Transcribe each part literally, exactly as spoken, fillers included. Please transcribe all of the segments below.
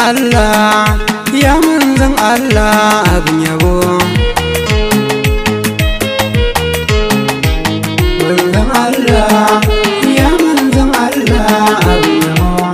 Allah, ya manzon Allah abin yabo. Manzon Allah, ya manzon Allah abin yabo.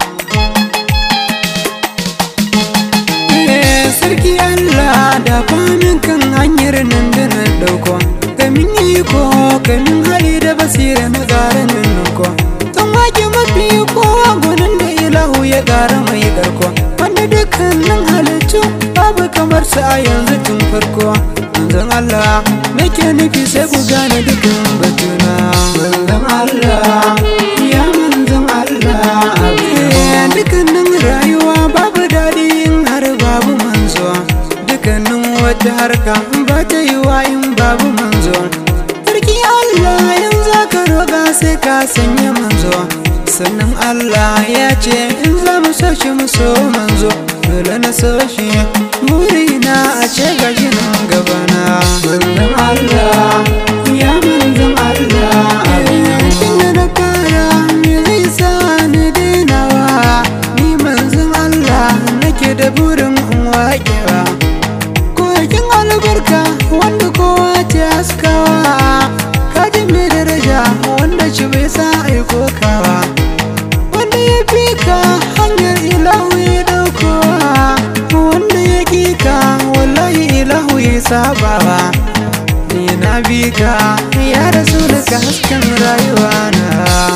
Eh sarki Allah da famin kan hanyar nan da na dauko, kamin iko kamin hali da basira na tsarin nan ko. Tan wake mafi ko gunin da ilahu ya ƙara mai garko, wanda dukkanin halittu babu kamar sa a yanzu tun farko. Manzon Allah nake nufi sai ku gane dukkan batuna. Manzon Allah, ya manzon Allah abin dukkanin rayuwa babu daɗi in har babu manzo, dukkanin wata harka ba ta yi wa in babu manzo. Sarki Allah yanzu ka roga sai ka sanya manzo, sannan Allah ya ce in za mu so shi mu so manzo, dole na so shi burina a ce gashi nan gabana. Manzon Allah, ya manzon Allah abin da na fara me zai sa ni dainawa, ni manzon Allah nake da burin in waƙewa. Kokin albarka wanda kowa ta haskawa, kaji mai daraja wanda ci bai sa aiko kawa, wanda ya fi ka hanyar ilahu ya daukowa, wanda ya ki ka wallahi ilahu ya sabawa. Ni na bi ka ya rasu daga hasken rayuwa na.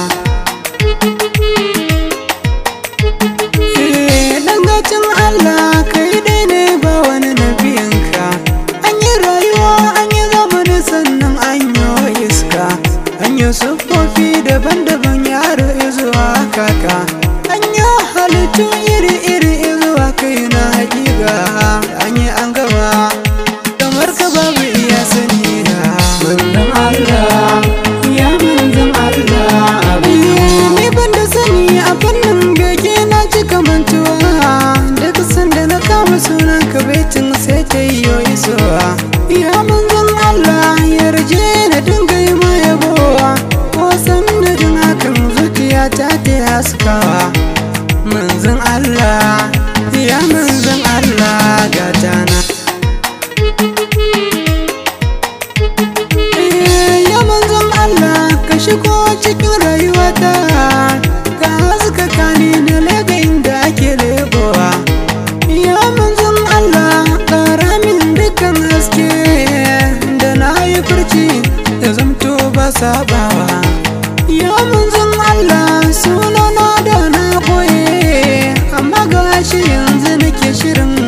Dangacin Allah kai dai ne ba wani nabiyinka, an yi rayuwa an yi zamani sannan an yi iska, an yi siffofi daban-daban yaro zuwa kaka, an yi halittu iri-iri zuwa kai na hakika, an yi an gama kamar ka babu iya sani na. Manzon Allah, ya manzon Allah abin ni ban da sani a fannin bege na cika mantuwa, duk sanda na kama sunan ka baitin sai ta yi isowa. Ya manzon Allah yarje na dinga yi ma yabowa, ko sanadin hakan zuciya ta ta haskawa. Manzon Allah, ya manzon Allah gatana. Ya manzon Allah ka shigo cikin rayuwata, ka haskaka ni na lega inda ake legowa. Ya manzon Allah ƙara min dukkan haske da na yi furci da zamto ba sabawa. Ya manzon Allah sunana da na koye, amma ga shi yanzu nake shirin